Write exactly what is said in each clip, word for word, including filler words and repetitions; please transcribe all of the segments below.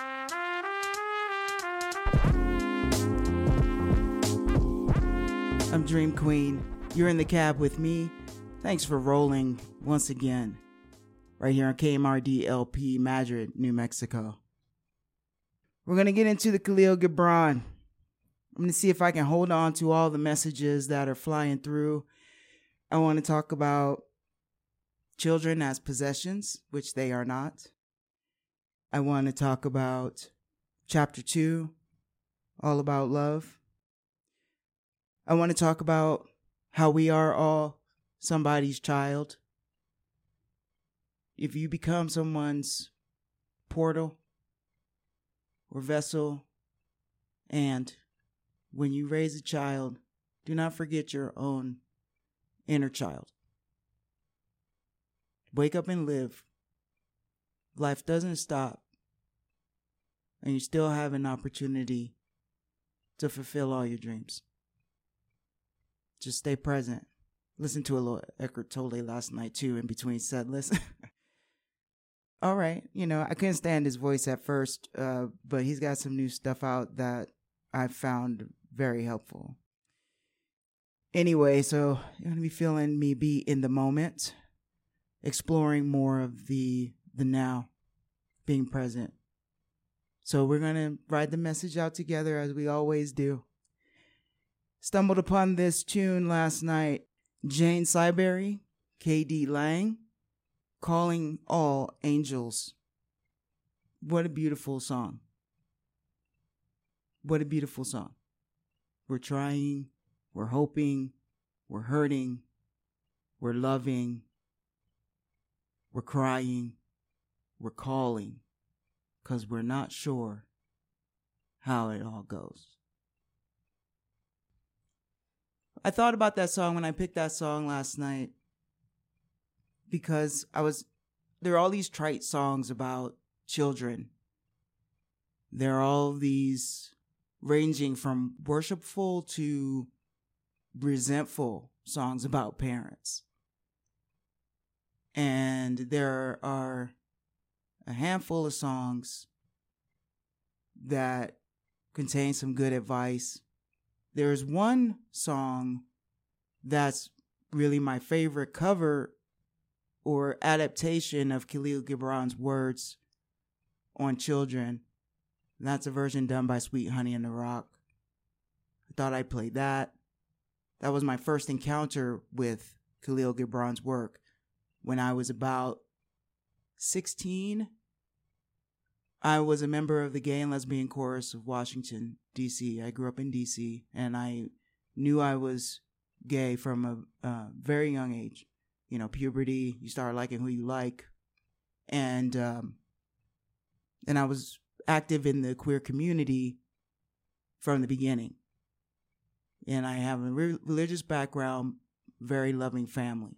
I'm Dream Queen. You're in the cab with me. Thanks for rolling once again. Right here on K M R D L P Madrid, New Mexico. We're going to get into the Khalil Gibran. I'm going to see if I can hold on to all the messages that are flying through. I want to talk about children as possessions, which they are not. I want to talk about chapter two, all about love. I want to talk about how we are all somebody's child. If you become someone's portal or vessel, and when you raise a child, do not forget your own inner child. Wake up and live. Life doesn't stop, and you still have an opportunity to fulfill all your dreams. Just stay present. Listen to a little Eckhart Tolle last night too, in between set lists. All right, you know, I couldn't stand his voice at first, uh, but he's got some new stuff out that I found very helpful. Anyway, so you're gonna be feeling me be in the moment, exploring more of the the now, being present. So we're gonna ride the message out together as we always do. Stumbled upon this tune last night. Jane Siberry, K D Lang, Calling All Angels. What a beautiful song. What a beautiful song. We're trying, we're hoping, we're hurting, we're loving, we're crying, we're calling, because we're not sure how it all goes. I thought about that song when I picked that song last night because I was, there are all these trite songs about children. There are all these ranging from worshipful to resentful songs about parents. And there are a handful of songs that contain some good advice. There's one song that's really my favorite cover or adaptation of Khalil Gibran's words on children. That's a version done by Sweet Honey and the Rock. I thought I'd play that. That was my first encounter with Khalil Gibran's work when I was about sixteen. I was a member of the Gay and Lesbian Chorus of Washington, D C. I grew up in D C, and I knew I was gay from a uh, very young age. You know, puberty, you start liking who you like. And, um, and I was active in the queer community from the beginning. And I have a re- religious background, very loving family.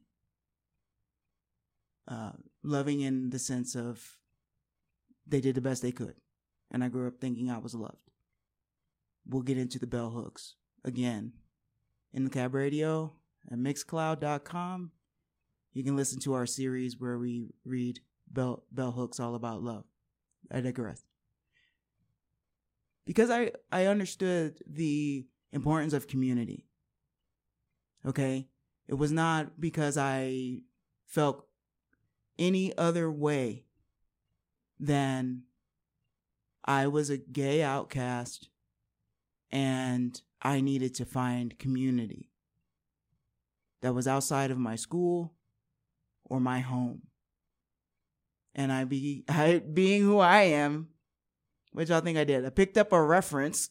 Uh, loving in the sense of they did the best they could. And I grew up thinking I was loved. We'll get into the bell hooks again. In the Cab Radio at mixcloud dot com. You can listen to our series where we read bell, bell hooks all about love. I digress. Because I, I understood the importance of community. Okay? It was not because I felt any other way than I was a gay outcast and I needed to find community that was outside of my school or my home. And I be I being who I am, which I think I did. I picked up a reference.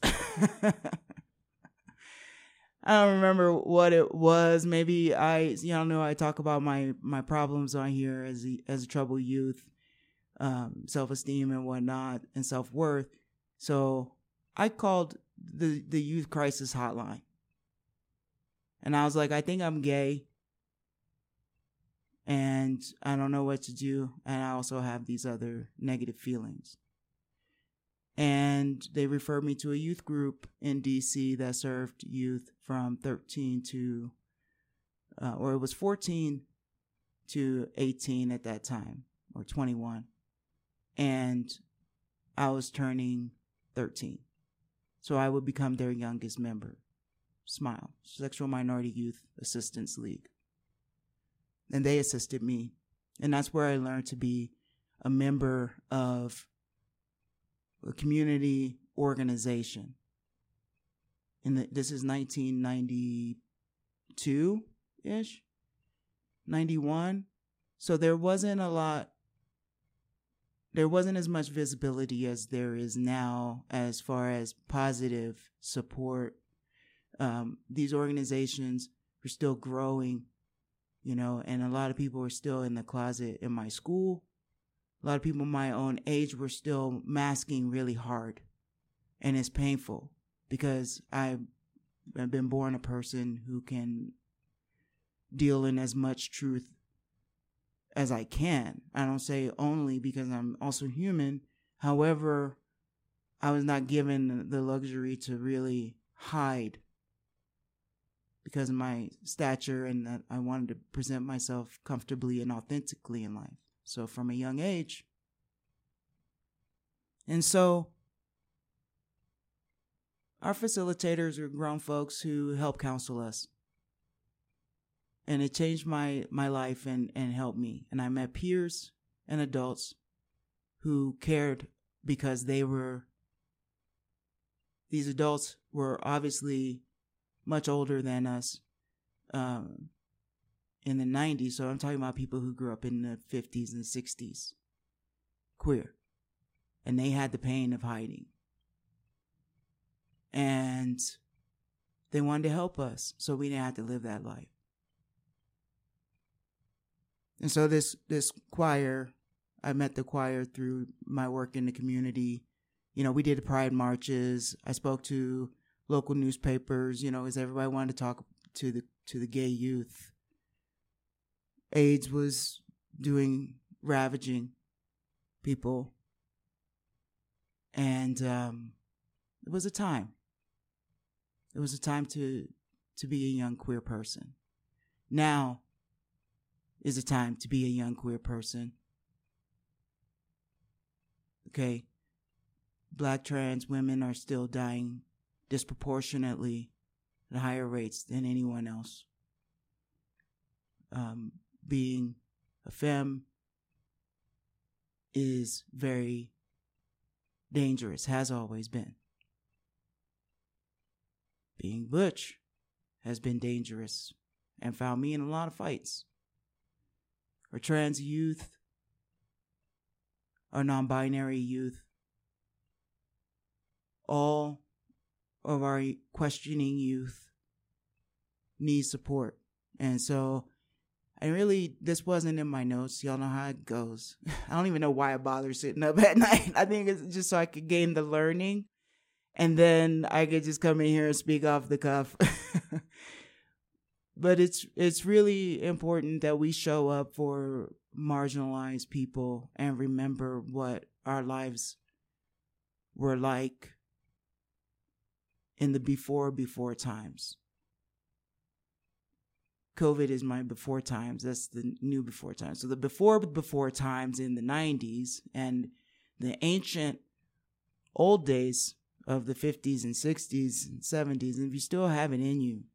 I don't remember what it was. Maybe I, you know, know I talk about my, my problems on here as a, as a troubled youth, um, self-esteem and whatnot, and self-worth. So I called the, the youth crisis hotline. And I was like, I think I'm gay. And I don't know what to do. And I also have these other negative feelings. And they referred me to a youth group in D C that served youth from thirteen to, uh, or it was fourteen to eighteen at that time, or twenty-one. And I was turning thirteen. So I would become their youngest member. SMILE, Sexual Minority Youth Assistance League. And they assisted me. And that's where I learned to be a member of a community organization. And the, this is nineteen ninety-two-ish, ninety-one. So there wasn't a lot, there wasn't as much visibility as there is now as far as positive support. Um, these organizations were still growing, you know, and a lot of people were still in the closet in my school. A lot of people my own age were still masking really hard. And it's painful because I've been born a person who can deal in as much truth as I can. I don't say only because I'm also human. However, I was not given the luxury to really hide because of my stature, and that I wanted to present myself comfortably and authentically in life. So from a young age. And so our facilitators are grown folks who help counsel us. And it changed my, my life and, and helped me. And I met peers and adults who cared because they were, these adults were obviously much older than us um, in the nineties. So I'm talking about people who grew up in the fifties and sixties, queer. And they had the pain of hiding. And they wanted to help us so we didn't have to live that life. And so this this choir, I met the choir through my work in the community. You know, we did pride marches. I spoke to local newspapers, you know, as everybody wanted to talk to the to the gay youth. AIDS was doing, ravaging people. And um, it was a time. It was a time to to be a young queer person. Now is a time to be a young queer person. Okay. Black trans women are still dying disproportionately at higher rates than anyone else. Um, being a femme is very dangerous, has always been. Being butch has been dangerous and found me in a lot of fights. Our trans youth, our non-binary youth, all of our questioning youth need support. And so I really, this wasn't in my notes. Y'all know how it goes. I don't even know why I bother sitting up at night. I think it's just so I could gain the learning. And then I could just come in here and speak off the cuff. But it's it's really important that we show up for marginalized people and remember what our lives were like in the before, before times. COVID is my before times. That's the new before times. So the before, before times in the nineties and the ancient old days of the fifties and sixties and seventies, and if you still have it in you,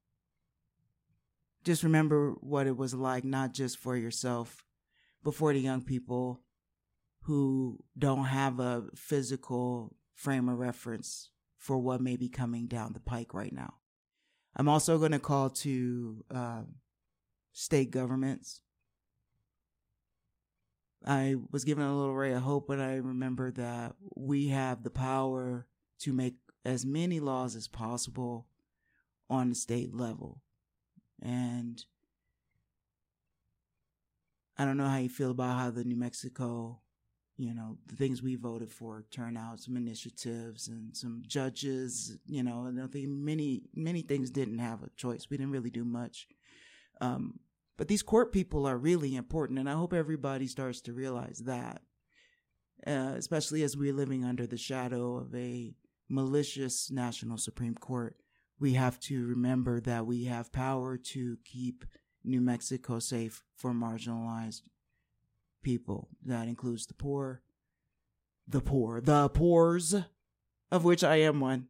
just remember what it was like, not just for yourself, but for the young people who don't have a physical frame of reference for what may be coming down the pike right now. I'm also going to call to uh, state governments. I was given a little ray of hope, but I remember that we have the power to make as many laws as possible on the state level. And I don't know how you feel about how the New Mexico, you know, the things we voted for turn out, some initiatives and some judges, you know, and I think many, many things didn't have a choice. We didn't really do much. Um, but these court people are really important, and I hope everybody starts to realize that, uh, especially as we're living under the shadow of a malicious national Supreme Court. We have to remember that we have power to keep New Mexico safe for marginalized people. That includes the poor, the poor, the poors, of which I am one.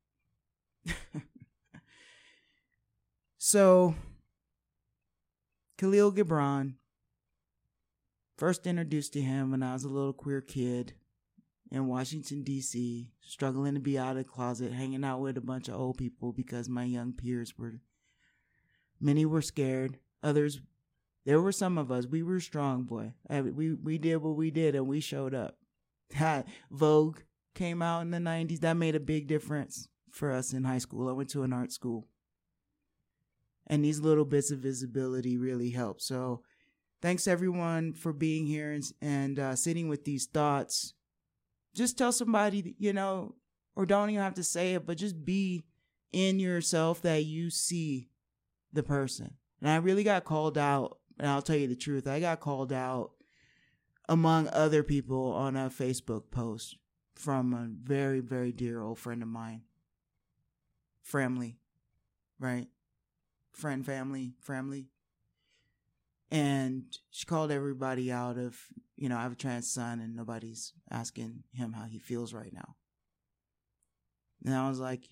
So, Khalil Gibran, first introduced to him when I was a little queer kid in Washington, D C, struggling to be out of the closet, hanging out with a bunch of old people because my young peers were, many were scared. Others, there were some of us, we were strong, boy. We, we did what we did and we showed up. Vogue came out in the nineties. That made a big difference for us in high school. I went to an art school. And these little bits of visibility really help. So thanks everyone for being here and, and uh, sitting with these thoughts. Just tell somebody, you know, or don't even have to say it, but just be in yourself that you see the person. And I really got called out, and I'll tell you the truth. I got called out among other people on a Facebook post from a very, very dear old friend of mine. Family, right? Friend, family, family. And she called everybody out of, you know, I have a trans son and nobody's asking him how he feels right now. And I was like,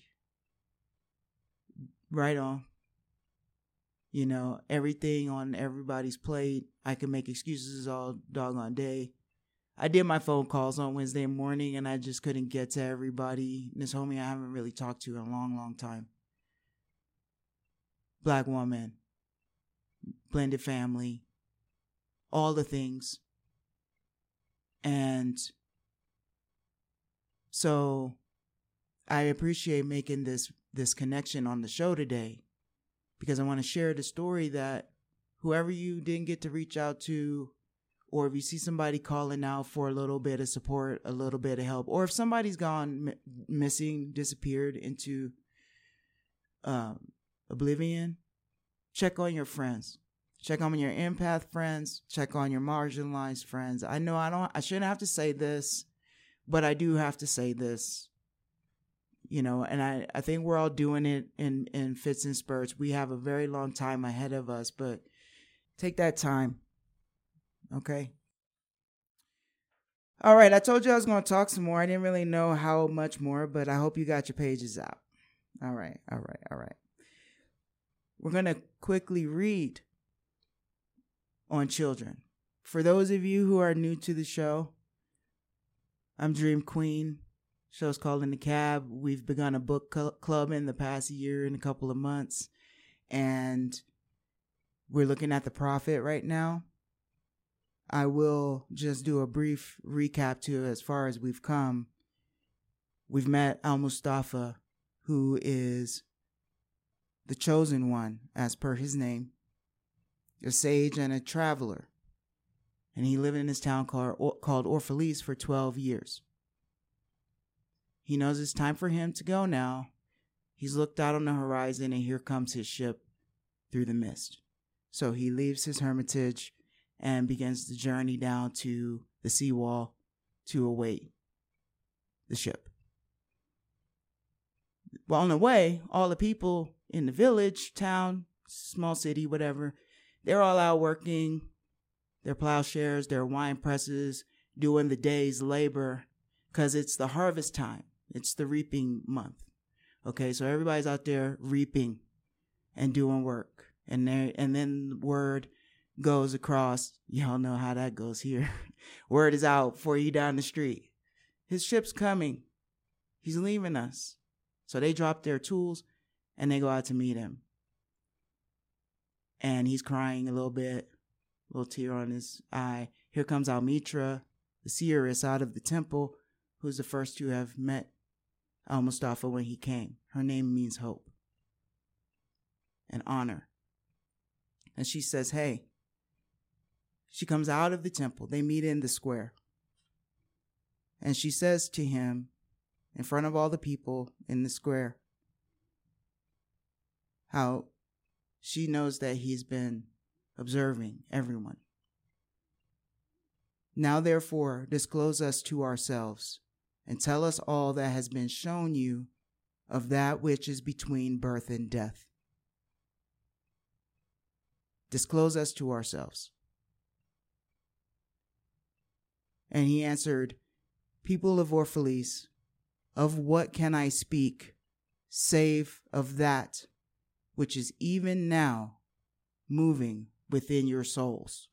right on. You know, everything on everybody's plate. I can make excuses all doggone day. I did my phone calls on Wednesday morning and I just couldn't get to everybody. This homie I haven't really talked to in a long, long time. Black woman, blended family, all the things. And so I appreciate making this, this connection on the show today because I want to share the story that whoever you didn't get to reach out to, or if you see somebody calling out for a little bit of support, a little bit of help, or if somebody's gone m- missing, disappeared into um, oblivion, check on your friends. Check on your empath friends. Check on your marginalized friends. I know I don't, I shouldn't have to say this, but I do have to say this. You know, and I, I think we're all doing it in, in fits and spurts. We have a very long time ahead of us, but take that time. Okay. All right. I told you I was going to talk some more. I didn't really know how much more, but I hope you got your pages out. All right. All right. All right. We're going to quickly read on children. For those of you who are new to the show, I'm Dream Queen. Show's called In the Cab. We've begun a book club in the past year and a couple of months. And we're looking at The Prophet right now. I will just do a brief recap to as far as we've come. We've met Al Mustafa, who is the chosen one, as per his name, a sage and a traveler. And he lived in this town called, called Orphalese for twelve years. He knows it's time for him to go now. He's looked out on the horizon and here comes his ship through the mist. So he leaves his hermitage and begins the journey down to the seawall to await the ship. Well, on the way, all the people in the village, town, small city, whatever, they're all out working their plowshares, their wine presses, doing the day's labor because it's the harvest time. It's the reaping month. Okay, so everybody's out there reaping and doing work. And there, and then word goes across. Y'all know how that goes here. Word is out for you down the street. His ship's coming. He's leaving us. So they drop their tools and they go out to meet him. And he's crying a little bit, a little tear on his eye. Here comes Almitra, the seeress out of the temple, who's the first to have met Al Mustafa when he came. Her name means hope and honor. And she says, hey, she comes out of the temple. They meet in the square. And she says to him, in front of all the people in the square, how she knows that he's been observing everyone. Now, therefore, disclose us to ourselves and tell us all that has been shown you of that which is between birth and death. Disclose us to ourselves. And he answered, people of Orphalese, of what can I speak, save of that which is even now moving within your souls?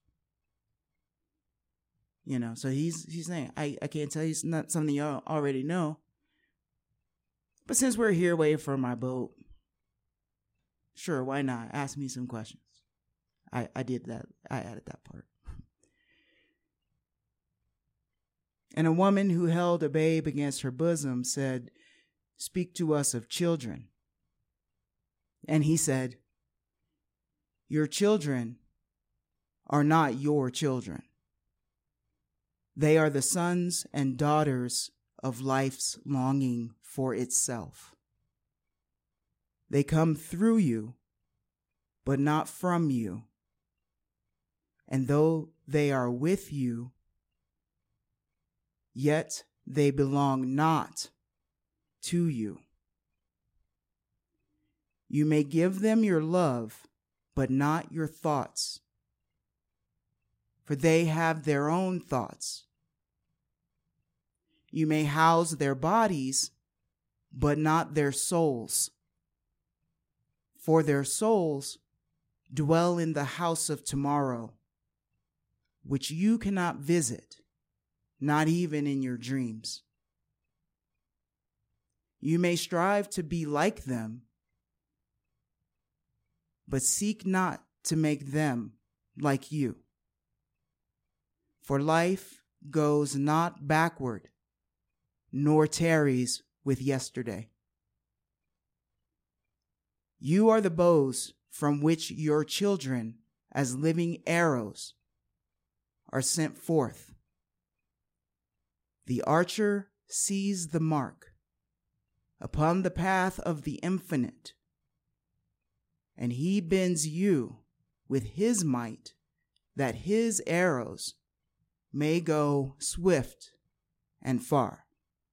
You know, so he's he's saying, I, I can't tell you, it's not something you already know. But since we're here waiting for my boat, sure, why not? Ask me some questions. I, I did that. I added that part. And a woman who held a babe against her bosom said, speak to us of children. And he said, your children are not your children. They are the sons and daughters of life's longing for itself. They come through you, but not from you. And though they are with you, yet they belong not to you. You may give them your love, but not your thoughts, for they have their own thoughts. You may house their bodies, but not their souls, for their souls dwell in the house of tomorrow, which you cannot visit, not even in your dreams. You may strive to be like them, but seek not to make them like you. For life goes not backward, nor tarries with yesterday. You are the bows from which your children, as living arrows, are sent forth. The archer sees the mark upon the path of the infinite, and he bends you with his might, that his arrows may go swift and far.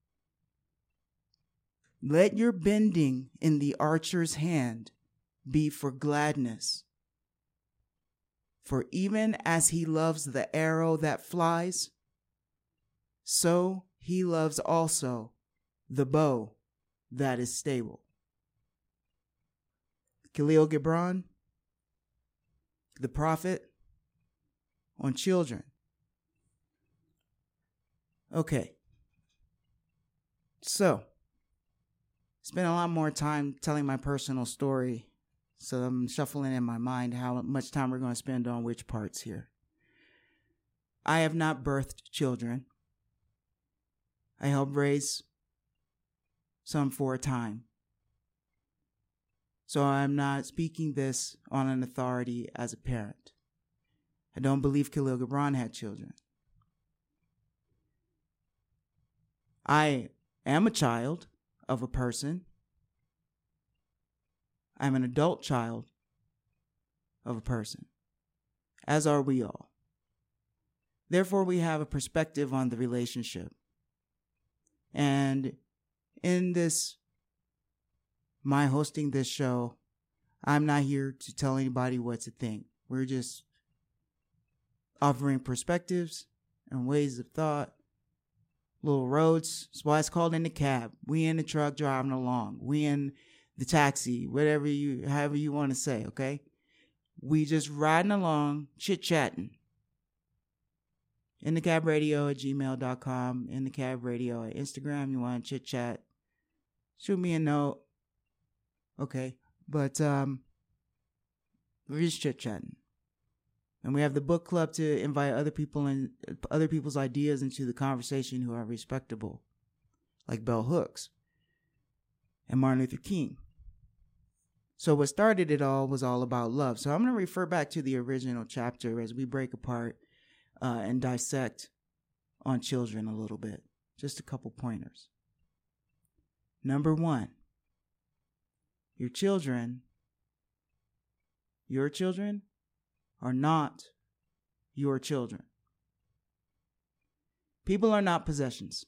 Let your bending in the archer's hand be for gladness. For even as he loves the arrow that flies, so he loves also the bow that is stable. Khalil Gibran, the prophet, on children. Okay. So, spent a lot more time telling my personal story, so I'm shuffling in my mind how much time we're going to spend on which parts here. I have not birthed children. I helped raise some for a time. So I'm not speaking this on an authority as a parent. I don't believe Khalil Gibran had children. I am a child of a person. I'm an adult child of a person, as are we all. Therefore, we have a perspective on the relationship. And in this, my hosting this show, I'm not here to tell anybody what to think. We're just offering perspectives and ways of thought, little roads. That's why it's called In the Cab. We in the truck driving along. We in the taxi, whatever you, however you want to say, okay? We just riding along, chit-chatting. In the Cab Radio at gmail dot com. In the Cab Radio at Instagram. You want to chit-chat, shoot me a note. Okay, but um, we're just chit-chatting. And we have the book club to invite other people and other people's ideas into the conversation who are respectable, like Bell Hooks and Martin Luther King. So what started it all was all about love. So I'm going to refer back to the original chapter as we break apart uh, and dissect on children a little bit. Just a couple pointers. Number one, your children, your children are not your children. People are not possessions.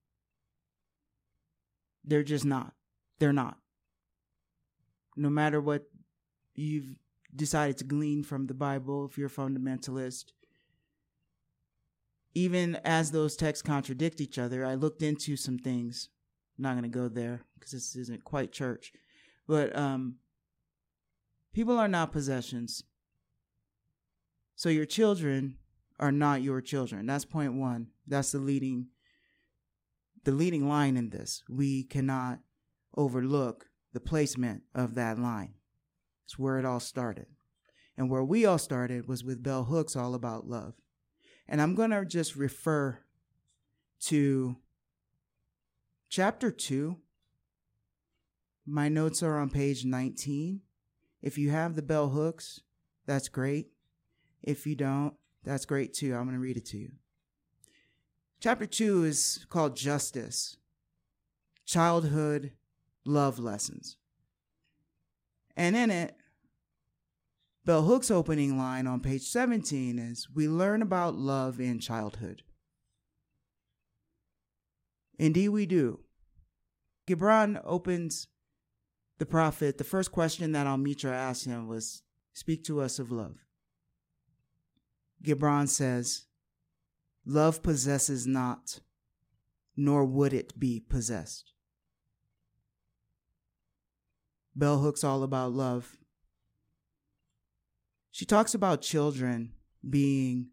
They're just not. They're not. No matter what you've decided to glean from the Bible, if you're a fundamentalist, even as those texts contradict each other, I looked into some things. I'm not going to go there because this isn't quite church. But um, people are not possessions. So your children are not your children. That's point one. That's the leading, the leading line in this. We cannot overlook the placement of that line. It's where it all started. And where we all started was with Bell Hooks' All About Love. And I'm going to just refer to chapter two. My notes are on page nineteen. If you have the bell hooks, that's great. If you don't, that's great too. I'm going to read it to you. Chapter two is called Justice, Childhood Love Lessons. And in it, Bell Hooks' opening line on page seventeen is, "We learn about love in childhood." Indeed we do. Gibran opens the prophet. The first question that Al-Mitra asked him was, "Speak to us of love." Gibran says, "Love possesses not, nor would it be possessed." Bell Hooks' All About Love. She talks about children being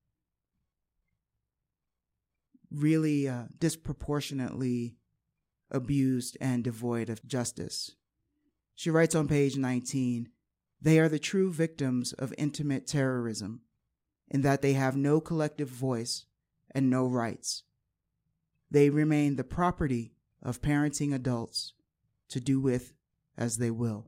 really uh, disproportionately abused and devoid of justice. She writes on page nineteen, "They are the true victims of intimate terrorism, in that they have no collective voice and no rights. They remain the property of parenting adults to do with as they will."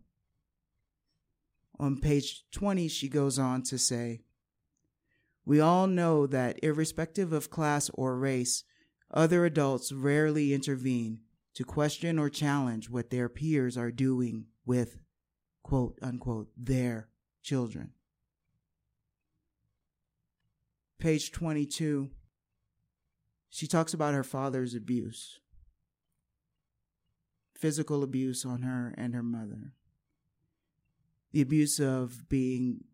On page twenty, she goes on to say, "We all know that irrespective of class or race, other adults rarely intervene to question or challenge what their peers are doing with, quote unquote, their children." Page twenty-two, she talks about her father's abuse, physical abuse on her and her mother. The abuse of being,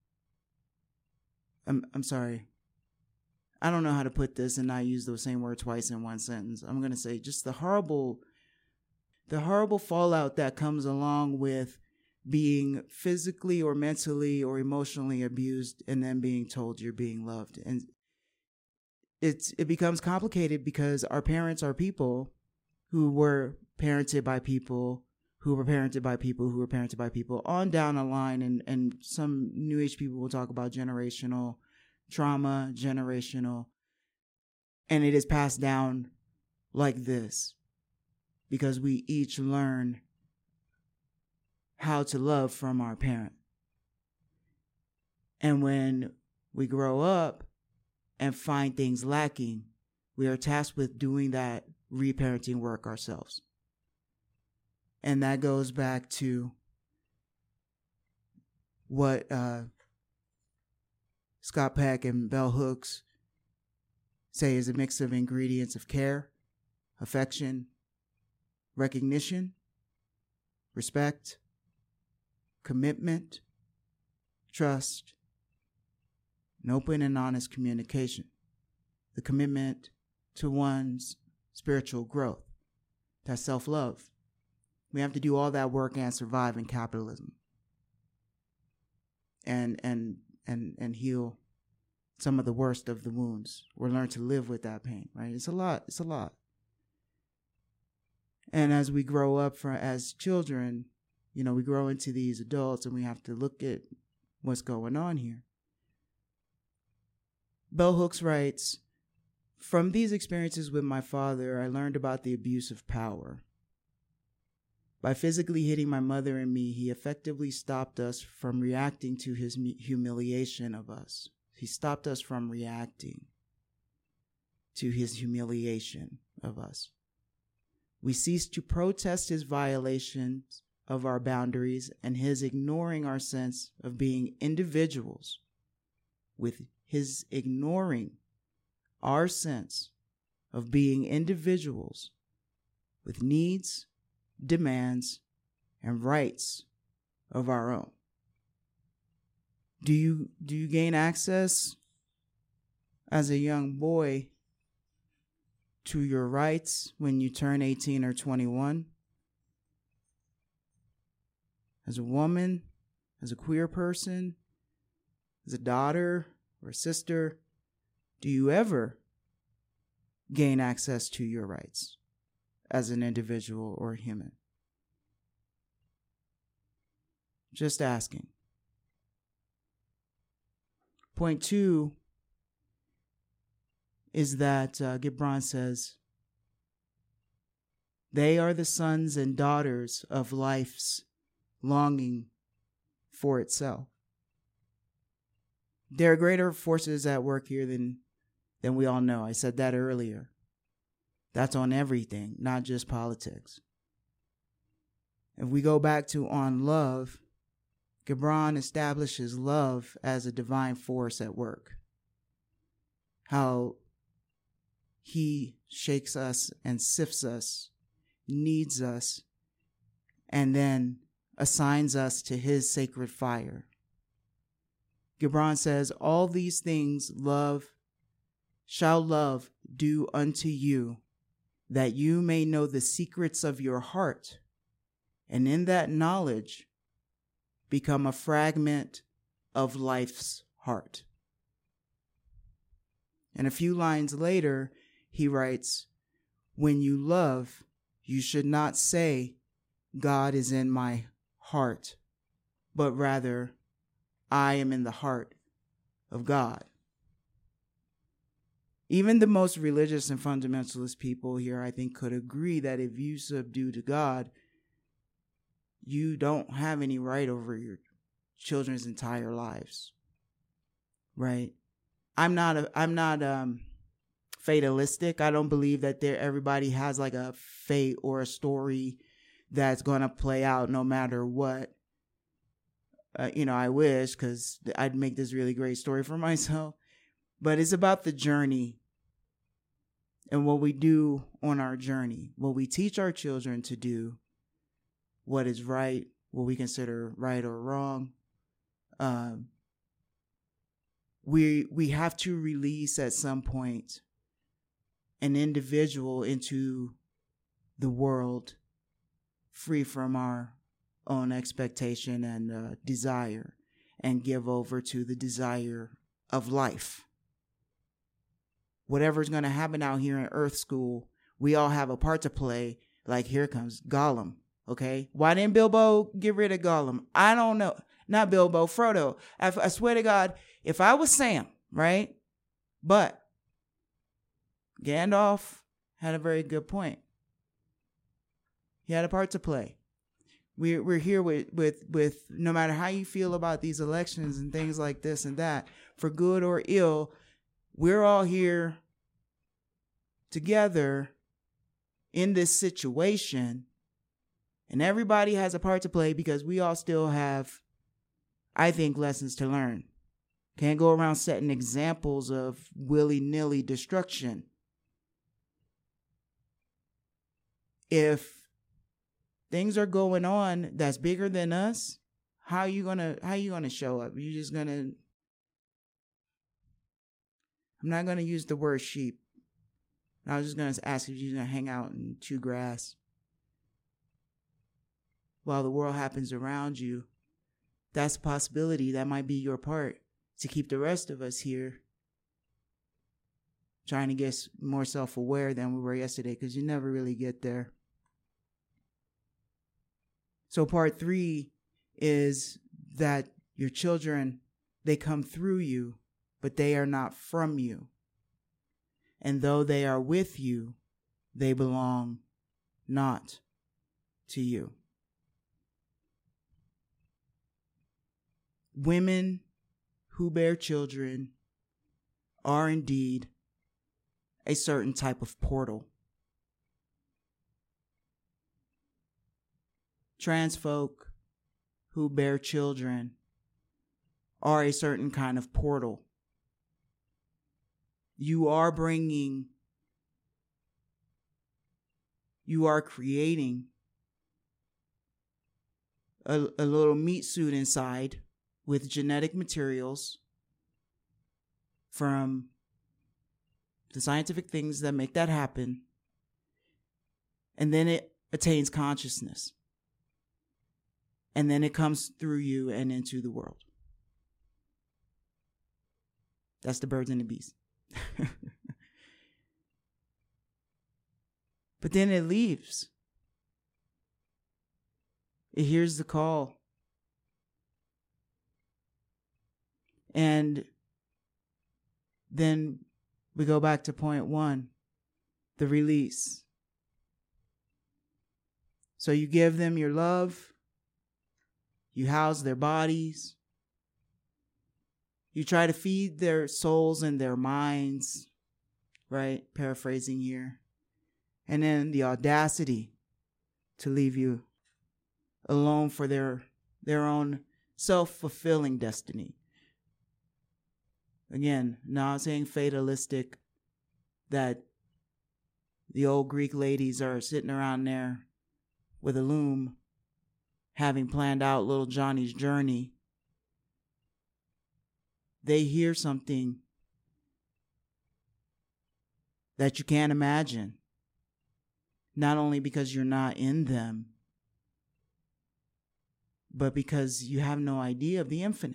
I'm, I'm sorry, I don't know how to put this and not use the same word twice in one sentence. I'm going to say just the horrible, the horrible fallout that comes along with being physically or mentally or emotionally abused and then being told you're being loved. And it's, it becomes complicated because our parents are people who were parented by people who were parented by people who were parented by people on down the line. And, and some New Age people will talk about generational trauma, generational, and it is passed down like this because we each learn how to love from our parent. And when we grow up and find things lacking, we are tasked with doing that reparenting work ourselves. And that goes back to what uh, Scott Peck and Bell Hooks say is a mix of ingredients of care, affection, recognition, respect, commitment, trust, and open and honest communication. The commitment to one's spiritual growth. That's self-love. We have to do all that work and survive in capitalism. And and and and heal some of the worst of the wounds, or learn to live with that pain, right? It's a lot. It's a lot. And as we grow up for, as children, you know, we grow into these adults and we have to look at what's going on here. Bell Hooks writes, "From these experiences with my father, I learned about the abuse of power. By physically hitting my mother and me, he effectively stopped us from reacting to his humiliation of us. He stopped us from reacting to his humiliation of us. We ceased to protest his violations of our boundaries and his ignoring our sense of being individuals, with his ignoring our sense of being individuals with needs, demands, and rights of our own. Do you do you gain access? as a young boy to your rights when you turn eighteen or twenty-one. As a woman, as a queer person, as a daughter or a sister, do you ever gain access to your rights as an individual or a human? Just asking. Point two is that uh, Gibran says, they are the sons and daughters of life's longing for itself. There are greater forces at work here than, than we all know. I said that earlier. That's on everything, not just politics. If we go back to On Love, Gibran establishes love as a divine force at work. How he shakes us and sifts us, needs us, and then assigns us to his sacred fire. Gibran says, all these things love shall love do unto you, that you may know the secrets of your heart, and in that knowledge become a fragment of life's heart. And a few lines later, he writes, when you love, you should not say, God is in my heart, but rather, I am in the heart of God. Even the most religious and fundamentalist people here, I think, could agree that if you subdue to God, you don't have any right over your children's entire lives, right? I'm not a, I'm not um, fatalistic. I don't believe that there everybody has like a fate or a story that's going to play out no matter what. Uh, you know, I wish, because I'd make this really great story for myself. But it's about the journey and what we do on our journey, what we teach our children to do, what is right, what we consider right or wrong. Um, we we have to release at some point an individual into the world free from our own expectation and uh, desire, and give over to the desire of life. Whatever's going to happen out here in Earth School, we all have a part to play. Like, here comes Gollum, okay? Why didn't Bilbo get rid of Gollum? I don't know. Not Bilbo, Frodo. I, I swear to God, if I was Sam, right? But Gandalf had a very good point. He had a part to play. We're we're here with, with, with no matter how you feel about these elections and things like this and that, for good or ill, we're all here together in this situation, and everybody has a part to play because we all still have, I think, lessons to learn. Can't go around setting examples of willy-nilly destruction. If things are going on that's bigger than us, how are you gonna how are you gonna show up? You're just gonna I'm not gonna use the word sheep. I was just gonna ask if you're gonna hang out and chew grass while the world happens around you. That's a possibility. That might be your part to keep the rest of us here trying to get more self-aware than we were yesterday, because you never really get there. So part three is that your children, they come through you, but they are not from you. And though they are with you, they belong not to you. Women who bear children are indeed a certain type of portal. Trans folk who bear children are a certain kind of portal. You are bringing, you are creating a, a little meat suit inside with genetic materials from the scientific things that make that happen. And then it attains consciousness. And then it comes through you and into the world. That's the birds and the bees. But then it leaves. It hears the call. And then we go back to point one, the release. So you give them your love. You house their bodies. You try to feed their souls and their minds, right? Paraphrasing here. And then the audacity to leave you alone for their, their own self-fulfilling destiny. Again, not saying fatalistic, that the old Greek ladies are sitting around there with a loom, having planned out little Johnny's journey. They hear something that you can't imagine. Not only because you're not in them, but because you have no idea of the infinite.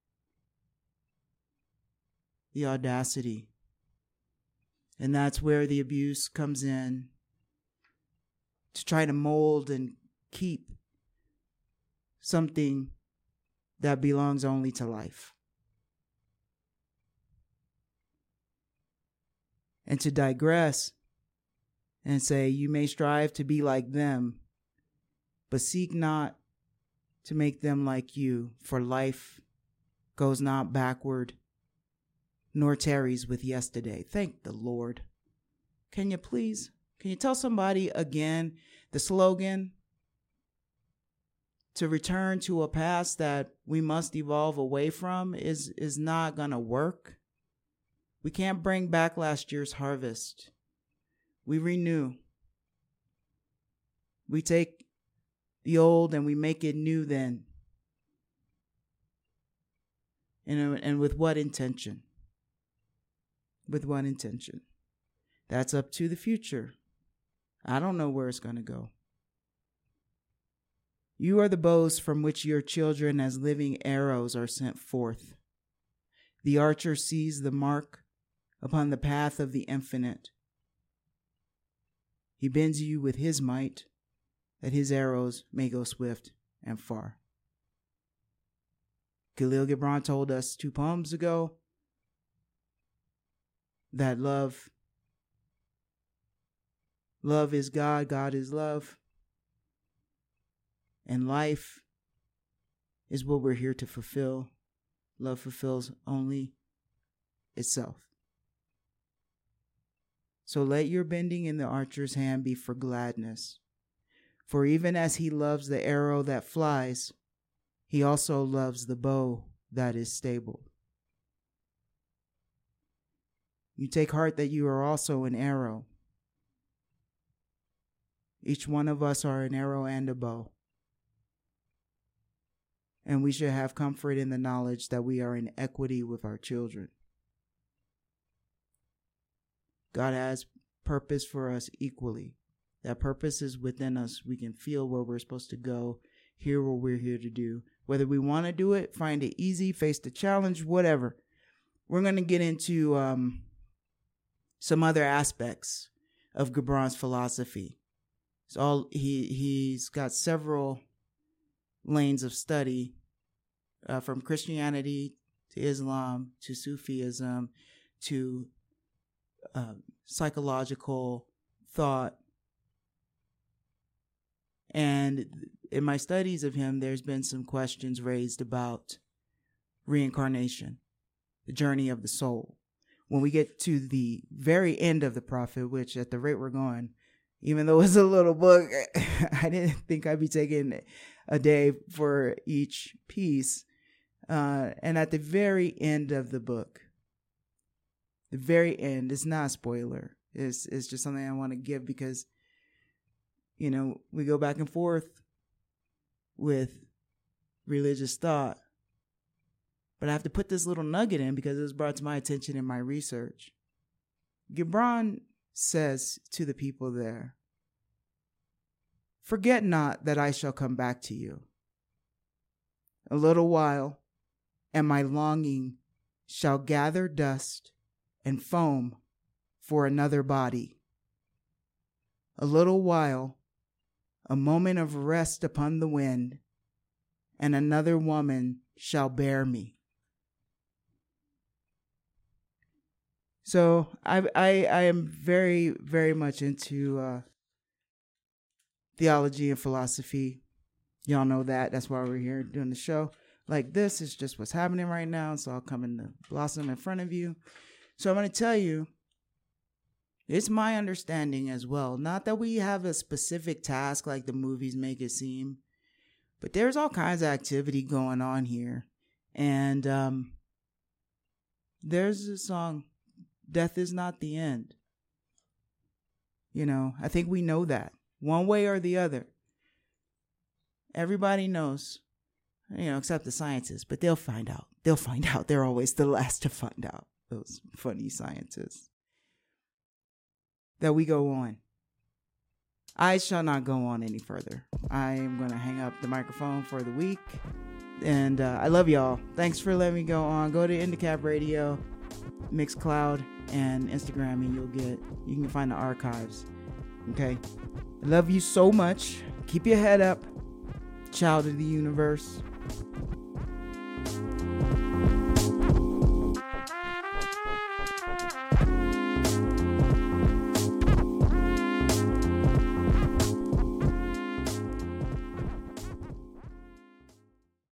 The audacity. And that's where the abuse comes in, to try to mold and keep something that belongs only to life. And to digress and say, you may strive to be like them, but seek not to make them like you, for life goes not backward, nor tarries with yesterday. Thank the Lord. Can you please, can you tell somebody again the slogan? To return to a past that we must evolve away from is, is not going to work. We can't bring back last year's harvest. We renew. We take the old and we make it new then. And, and with what intention? With what intention? That's up to the future. I don't know where it's going to go. You are the bows from which your children as living arrows are sent forth. The archer sees the mark upon the path of the infinite. He bends you with his might, that his arrows may go swift and far. Khalil Gibran told us two poems ago that love, love is God, God is love, and life is what we're here to fulfill. Love fulfills only itself. So let your bending in the archer's hand be for gladness. For even as he loves the arrow that flies, he also loves the bow that is stable. You take heart that you are also an arrow. Each one of us are an arrow and a bow. And we should have comfort in the knowledge that we are in equity with our children. God has purpose for us equally. That purpose is within us. We can feel where we're supposed to go, hear what we're here to do. Whether we want to do it, find it easy, face the challenge, whatever. We're going to get into um, some other aspects of Gibran's philosophy. It's all he he's got several lanes of study, uh, from Christianity to Islam to Sufism to uh, psychological thought. And in my studies of him, there's been some questions raised about reincarnation, the journey of the soul. When we get to the very end of the Prophet, which at the rate we're going, even though it's a little book, I didn't think I'd be taking a day for each piece. Uh, and at the very end of the book, the very end, it's not a spoiler. It's, it's just something I want to give because, you know, we go back and forth with religious thought. But I have to put this little nugget in because it was brought to my attention in my research. Gibran says to the people there, "Forget not that I shall come back to you. A little while, and my longing shall gather dust and foam for another body. A little while, a moment of rest upon the wind, and another woman shall bear me." So I I, I am very, very much into uh, theology and philosophy. Y'all know that. That's why we're here doing the show. Like this is just what's happening right now. It's all coming to blossom in front of you. So I'm going to tell you, it's my understanding as well. Not that we have a specific task like the movies make it seem, but there's all kinds of activity going on here. And um, there's a song, "Death is Not the End." You know, I think we know that one way or the other. Everybody knows, you know, except the scientists, but they'll find out. They'll find out. They're always the last to find out, those funny scientists. That we go on. I shall not go on any further. I am going to hang up the microphone for the week. And uh, I love y'all. Thanks for letting me go on. Go to Indicap Radio, Mixcloud, and Instagram, and you'll get, you can find the archives. Okay? I love you so much. Keep your head up, child of the universe.